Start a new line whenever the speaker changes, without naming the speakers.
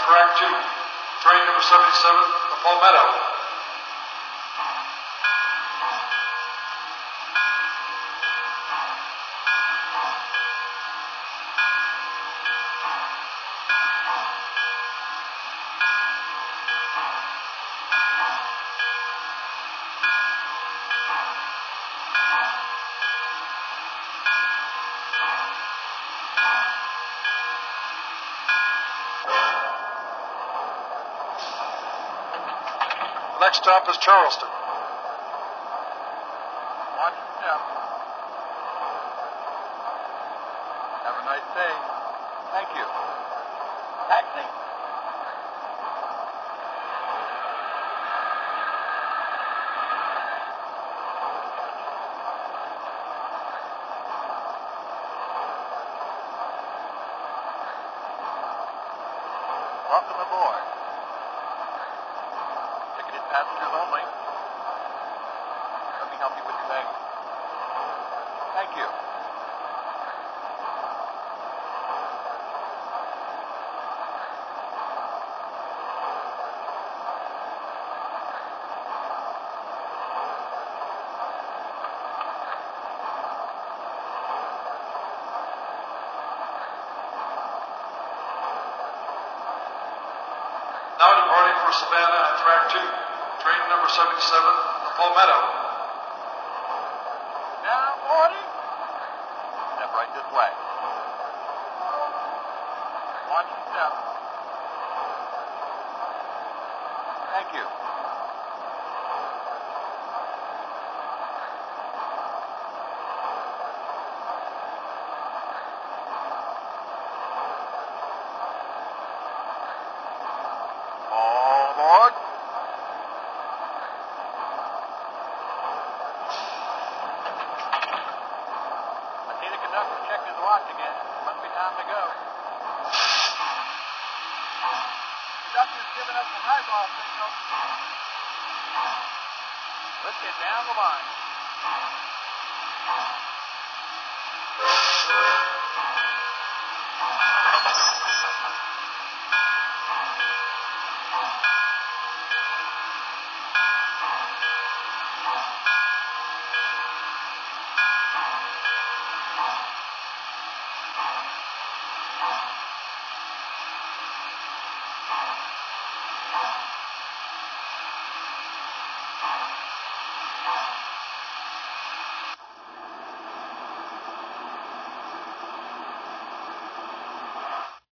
track 2, train number 77, the Palmetto. Next stop is Charleston.
Watch your step. Have a nice day. Thank you. Taxi. Welcome aboard. Ticketed passengers only. Let me help you with your baggage. Thank you.
Now departing for Savannah on track 2, train number 77, the Palmetto.
Now, boarding. Step right this way. Watch your step. Thank you. All aboard. I see the conductor checked his watch again. Must be time to go. Conductor's giving us some highball signal. Let's get down the line.